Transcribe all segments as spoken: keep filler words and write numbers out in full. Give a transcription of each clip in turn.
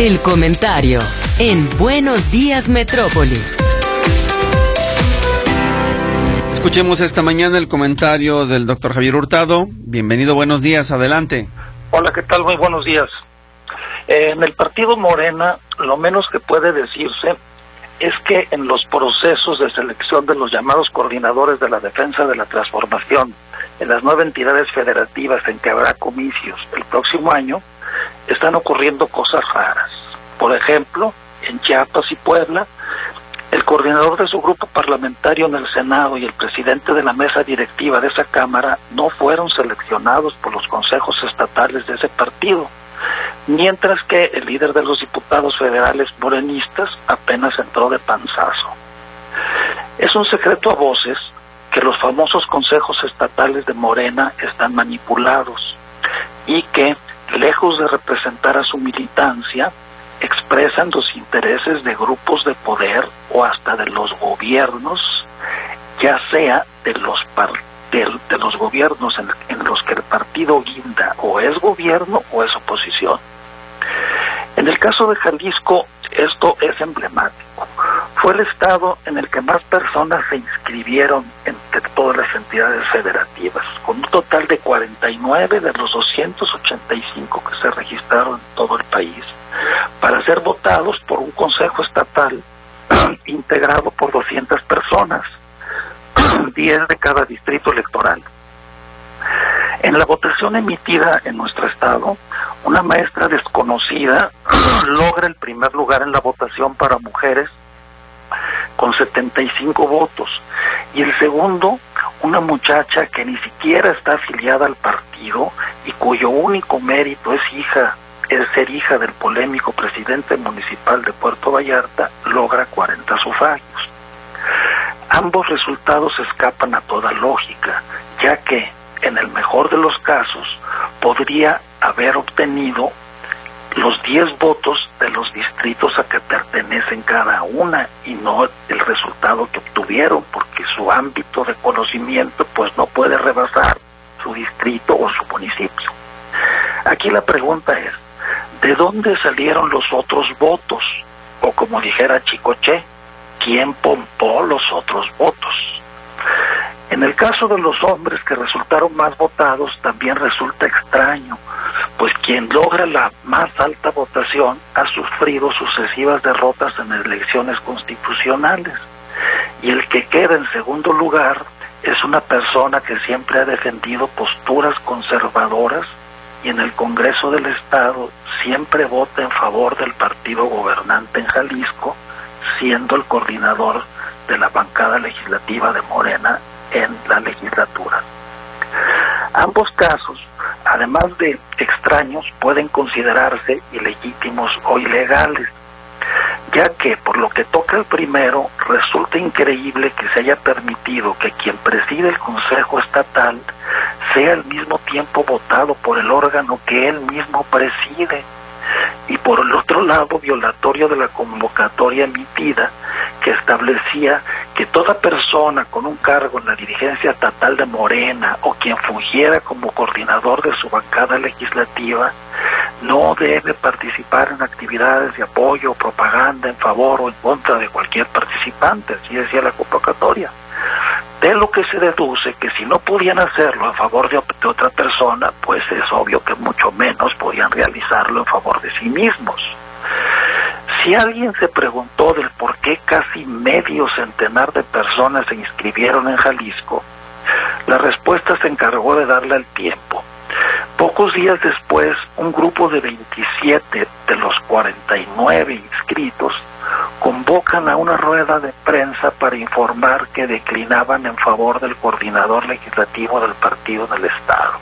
El comentario en Buenos Días Metrópoli. Escuchemos esta mañana el comentario del doctor Javier Hurtado. Bienvenido, buenos días, adelante. Hola, ¿qué tal? Muy buenos días. Eh, en el partido Morena, lo menos que puede decirse es que en los procesos de selección de los llamados coordinadores de la defensa de la transformación, en las nueve entidades federativas en que habrá comicios el próximo año, están ocurriendo cosas raras. Por ejemplo, en Chiapas y Puebla, el coordinador de su grupo parlamentario en el Senado y el presidente de la mesa directiva de esa Cámara no fueron seleccionados por los consejos estatales de ese partido, mientras que el líder de los diputados federales morenistas apenas entró de panzazo. Es un secreto a voces que los famosos consejos estatales de Morena están manipulados y que, lejos de representar a su militancia, expresan los intereses de grupos de poder o hasta de los gobiernos, ya sea de los par de, de los gobiernos en, en los que el partido guinda o es gobierno o es oposición. En el caso de Jalisco, esto es emblemático. Fue el estado en el que más personas se inscribieron entre todas las entidades federativas, con un total de cuarenta y nueve de los doscientos ochenta y cinco que se registraron en todo el país, para ser votados por un consejo estatal integrado por doscientas personas, diez de cada distrito electoral. En la votación emitida en nuestro estado, una maestra desconocida logra el primer lugar en la votación para mujeres con setenta y cinco votos, y el segundo, una muchacha que ni siquiera está afiliada al partido y cuyo único mérito es hija es ser hija del polémico presidente municipal de Puerto Vallarta, logra cuarenta sufragios. Ambos resultados escapan a toda lógica, ya que, en el mejor de los casos, podría haber obtenido los diez votos de los distritos a que pertenecen cada una y no el resultado que obtuvieron, porque su ámbito de conocimiento pues no puede rebasar su distrito o su municipio. Aquí la pregunta es, ¿de dónde salieron los otros votos? O como dijera Chicoche, ¿quién pompó los otros votos? En el caso de los hombres que resultaron más votados, también resulta extraño, pues quien logra la más alta votación ha sufrido sucesivas derrotas en elecciones constitucionales, y el que queda en segundo lugar es una persona que siempre ha defendido posturas conservadoras y en el Congreso del Estado siempre vota en favor del partido gobernante en Jalisco, siendo el coordinador de la bancada legislativa de Morena en la legislatura. Ambos casos, además de extraños, pueden considerarse ilegítimos o ilegales, ya que por lo que toca el primero, resulta increíble que se haya permitido que quien preside el Consejo Estatal sea al mismo tiempo votado por el órgano que él mismo preside, y por el otro lado violatorio de la convocatoria emitida que establecía que toda persona con un cargo en la dirigencia estatal de Morena o quien fungiera como coordinador de su bancada legislativa no debe participar en actividades de apoyo o propaganda en favor o en contra de cualquier participante, así decía la convocatoria. De lo que se deduce que si no podían hacerlo en favor de, de otra persona, pues es obvio que mucho menos podían realizarlo en favor de sí mismos. Si alguien se preguntó del por qué casi medio centenar de personas se inscribieron en Jalisco, la respuesta se encargó de darle al tiempo. Pocos días después, un grupo de veintisiete de los cuarenta y nueve inscritos convocan a una rueda de prensa para informar que declinaban en favor del coordinador legislativo del partido del Estado.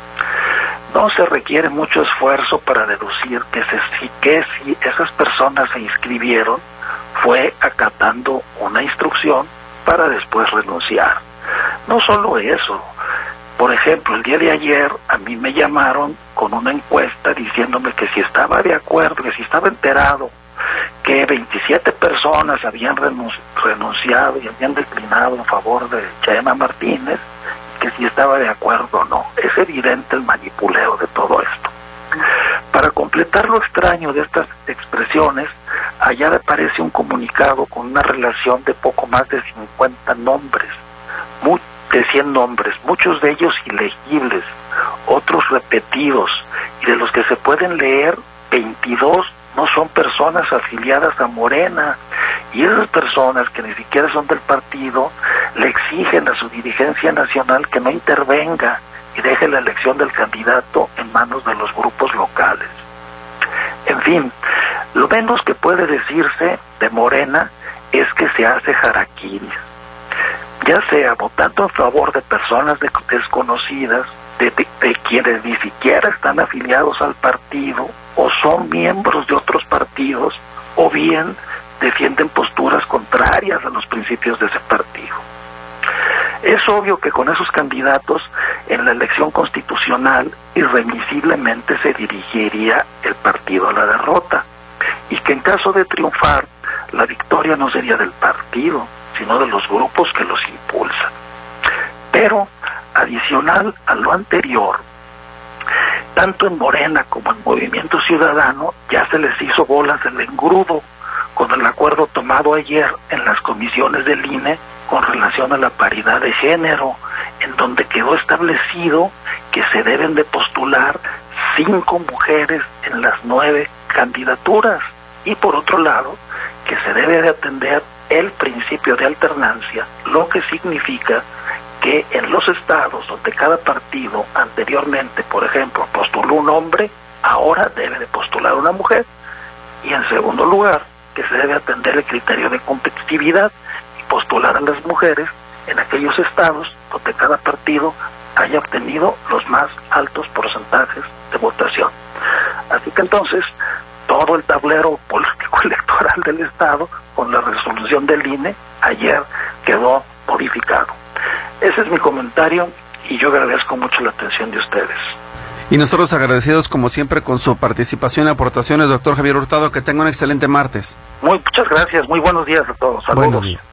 No se requiere mucho esfuerzo para deducir que, se, que si esas personas se inscribieron fue acatando una instrucción para después renunciar. No solo eso, por ejemplo, el día de ayer a mí me llamaron con una encuesta diciéndome que si estaba de acuerdo, que si estaba enterado que veintisiete personas habían renunci renunciado y habían declinado en favor de Chema Martínez, que si estaba de acuerdo o no. Es evidente el manipuleo de todo esto. Para completar lo extraño de estas expresiones, allá aparece un comunicado con una relación de poco más de cincuenta nombres, muy, de cien nombres, muchos de ellos ilegibles, otros repetidos, y de los que se pueden leer, veintidós no son personas afiliadas a Morena, y esas personas que ni siquiera son del partido le exigen a su dirigencia nacional que no intervenga y deje la elección del candidato en manos de los grupos locales. En fin, lo menos que puede decirse de Morena es que se hace harakiri, ya sea votando en favor de personas de, desconocidas, de, de, de quienes ni siquiera están afiliados al partido o son miembros de otros partidos, o bien defienden posturas contrarias a los principios de ese partido. Es obvio que con esos candidatos en la elección constitucional irremisiblemente se dirigiría el partido a la derrota, y que en caso de triunfar la victoria no sería del partido, sino de los grupos que los impulsan. Pero, adicional a lo anterior, tanto en Morena como en Movimiento Ciudadano ya se les hizo bolas el engrudo con el acuerdo tomado ayer en las comisiones del I N E con relación a la paridad de género, en donde quedó establecido que se deben de postular cinco mujeres en las nueve candidaturas, y por otro lado, que se debe de atender el principio de alternancia, lo que significa que en los estados donde cada partido anteriormente, por ejemplo, postuló un hombre, ahora debe de postular una mujer, y en segundo lugar, que se debe atender el criterio de competitividad y postular a las mujeres en aquellos estados donde cada partido haya obtenido los más altos porcentajes de votación. Así que entonces, todo el tablero político electoral del estado, con la resolución del I N E, ayer quedó modificado. Ese es mi comentario, y yo agradezco mucho la atención de ustedes. Y nosotros agradecidos como siempre con su participación y aportaciones, doctor Javier Hurtado. Que tenga un excelente martes. Muy, muchas gracias, muy buenos días a todos. Saludos. Buenos días.